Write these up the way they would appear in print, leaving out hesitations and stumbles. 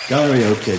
Karaoke.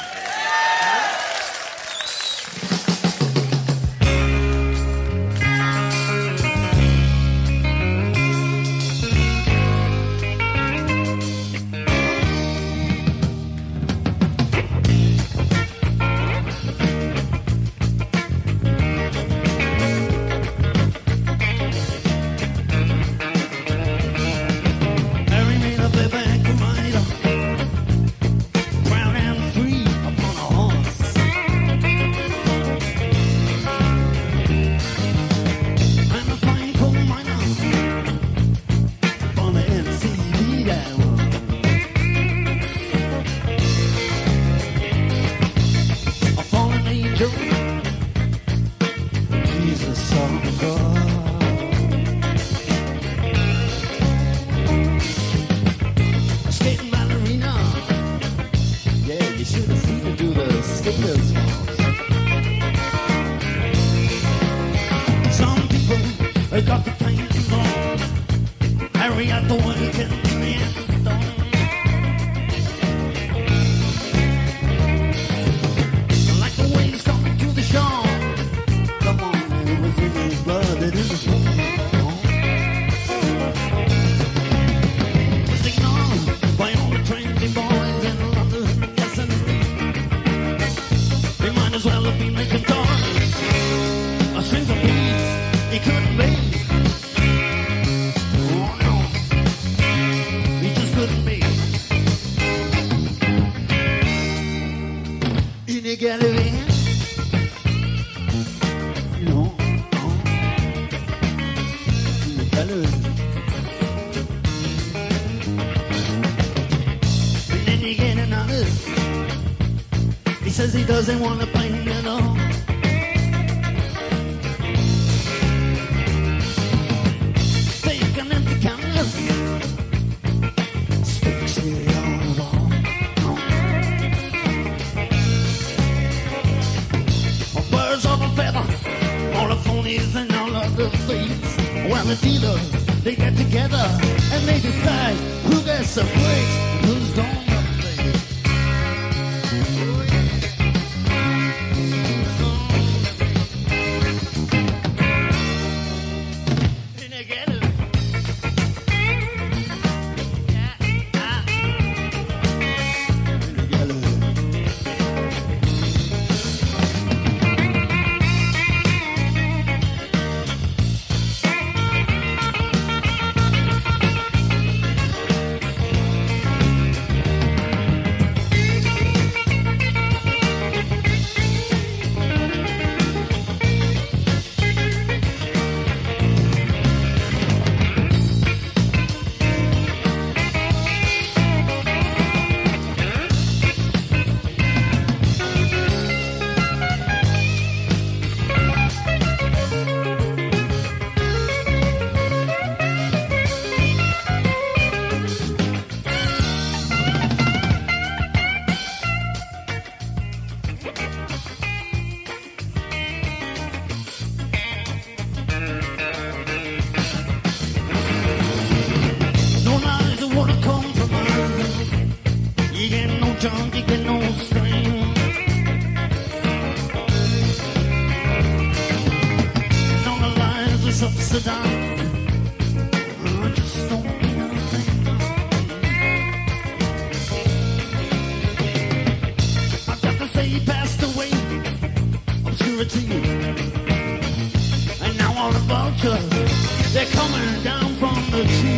Doesn't want to play at all. Fake an empty canvas, speaks it on the wall. Birds of a feather, all the phonies and all of the thieves. Well, the dealers, they get together and they decide who gets the breaks and who's don't. And now all the vultures, they're coming down from the tree.